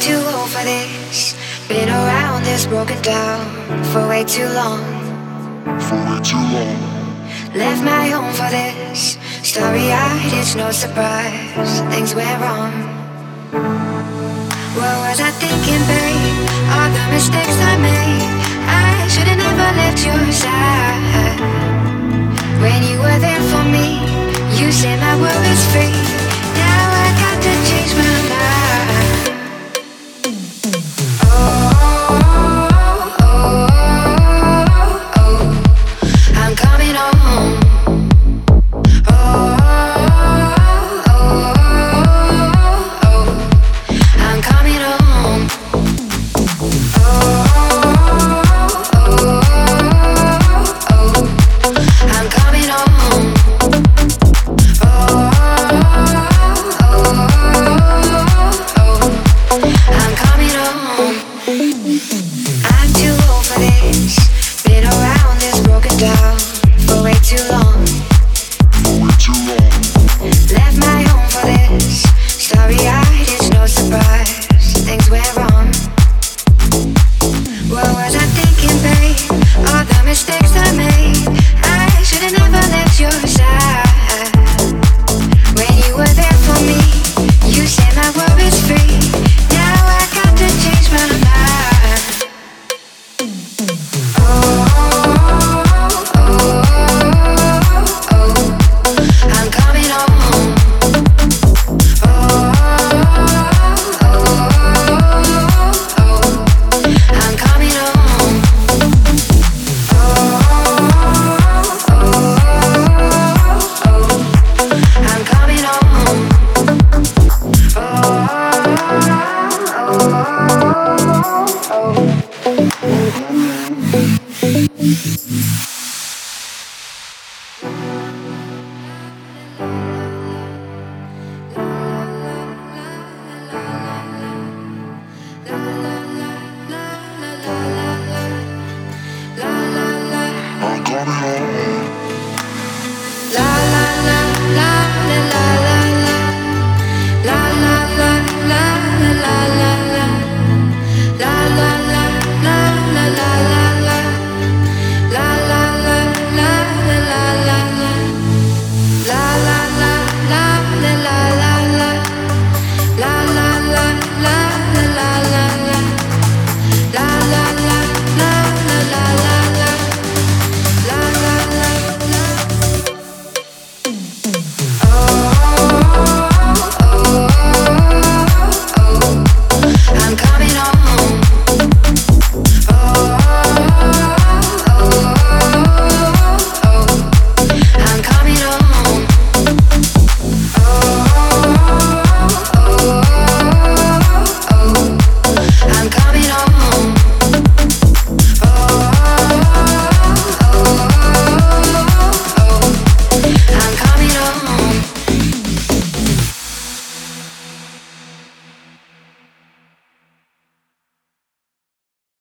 too old for this. Been around this, broken down for way too long. For way too long. Left my home for this. Starry-eyed, it's no surprise things went wrong. What was I thinking, babe? All the mistakes I made. I should've never left your side. When you were there for me, you said my worries free. Now I got to change my mind. I'm coming home. I'm coming home. I'm coming home. I'm coming home.